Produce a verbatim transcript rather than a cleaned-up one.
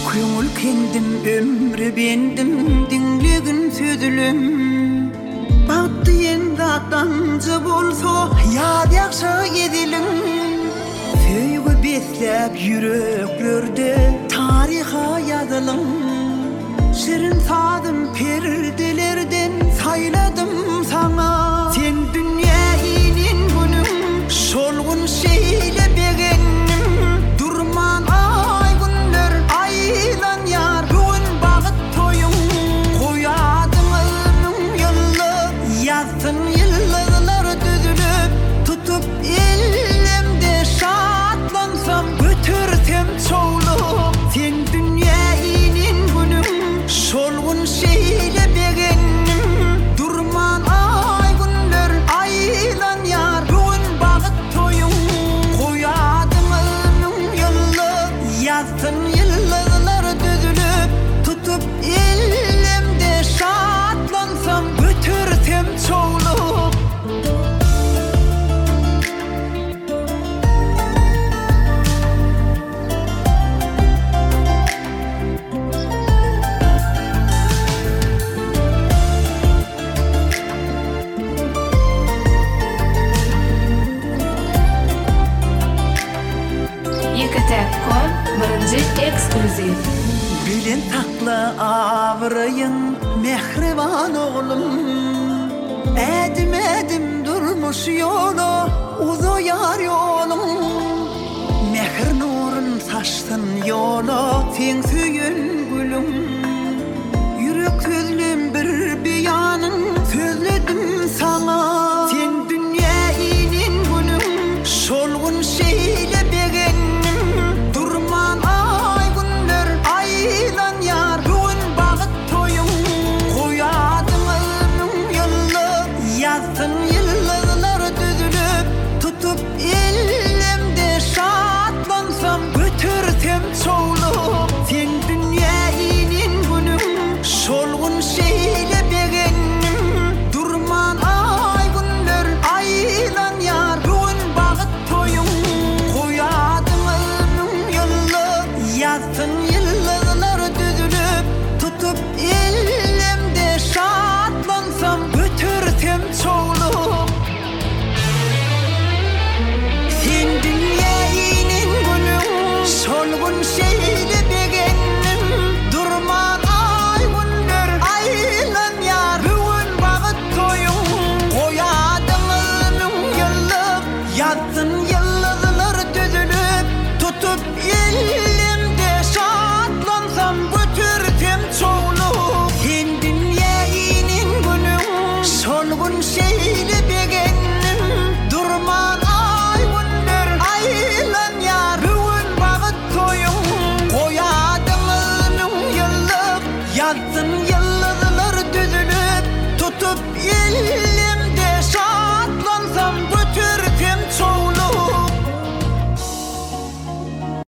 Köňül kendim ömrü bendim dinlegin södülüm. Bagty endi atamca bolsa ýad ýakşy edilim. Söýgü besläp ýüreklerde tariha ýazylym. Şirin sadım perdelerden sayladım sana. Sen dünýä inin günüm şolgun şeýle begenim. Durman ay günler aylan ýar bugün bagyt toýum. Goýadyň ömrüň ýyly ýazdyn ýyllar düzülüp tutup elimde şatlansam götürsem çoğulup. Sen dünýä inin günüm şolgun şeýle begenim. Durman ay günler aylan ýar bugün bagyt toýum. Goýadyň ömrüň ýyly ýazdyn ýyllar düzülüp tutup elimde şatlansam götürsem çoğulup. Yekatep.com birinci ekskluziv. Bilen takla awrayın mehriban oğlum. Edim edim durmuş ýolu uzoýar ýolum. Mehr nurun saçtın ýola sen süýen gülüm. Ýürek sözlüm bir beýanyň sözledim sana. Sen dünýä inin günüm şolgun şeýle begenim. Durman ay günler aylan ýar bugün bagyt toýum. Goýadyň ömrüň ýyly ýazdyn ýyllar düzülüp tutup elimde şatlansam götürsem çoğulup. Sen dünýä inin günüm şolgun şeýle begenim. Durman ay günler aylan ýar bugün bagyt toýum. Goýadyň ömrüň ýyly ýazdyn ýyllar düzülüp tutup elimde şatlansam götürsem çoğulup. Sen dünýä inin günüm şolgun şeýle begenim. Durman ay günler aylan ýar bugün bagyt toýum. Goýadyň ömrüň ýyly ýazdyn ýyllar düzülüp tutup elimde şatlansam götürsem çoğulup. Sen dünýä inin günüm şolgun şeýle begenim. Durman ay günler aylan ýar bugün bagyt toýum. Goýadyň ömrüň ýyly ýazdyn ýyllar düzülüp tutup elimde